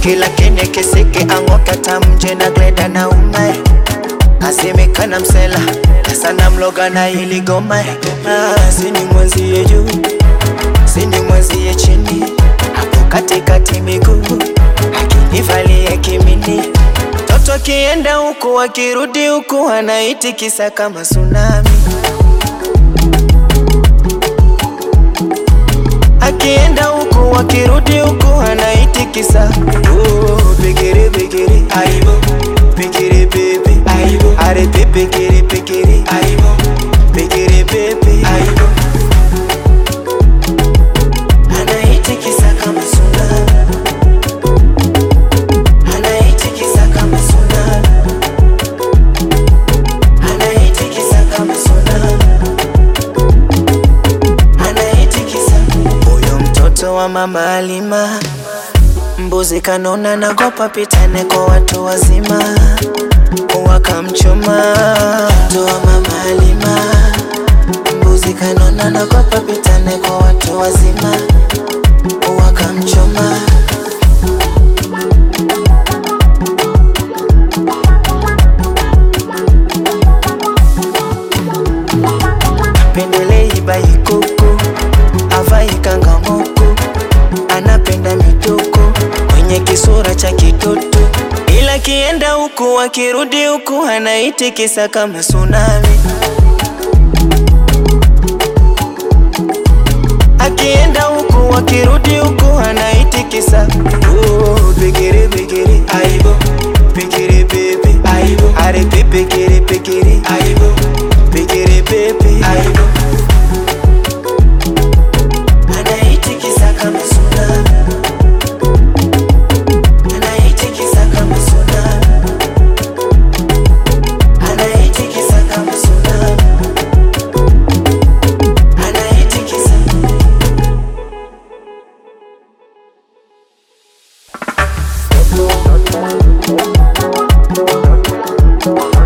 kila kene keseke angoka tamje na gleda na umai asemekana msela sana mloga na ili goma. Sini mwenzie juu sini mwenzie chini hapo katikati miguu akinivalia kimini. Toto kienda huku akirudi huku anaitikisa kama tsunami. Akienda huku akirudi huku anaitikisa. Pekere pekere aibo pekere pepe aibo are pekere pekere aibo pekere pepe aibo anaitikisa kama tsunami. Anaitikisa kama tsunami. Anaitikisa kama tsunami. Anaitikisa. Huyo mtoto wa mama Alima mbuzi kanona nagopa pitane kwa watu wazima wakamchoma. Mtoto wa mama Alima mbuzi kanona nagopa pitane kwa watu wazima wakamchoma. Pendelei baikoko avai kangamoko anapenda mitoko kwenye kisura cha kitoto ila kienda huku akirudi huku anaitikisa kama tsunami. Akienda huku akirudi huku anaitikisa. Pekere pekere aibo pekere pepe aibo are pekere pekere aibo pekere pepe aibo anaitikisa kama tsunami. Anaitikisa kama tsunami. Anaitikisa kama tsunami. Anaitikisa.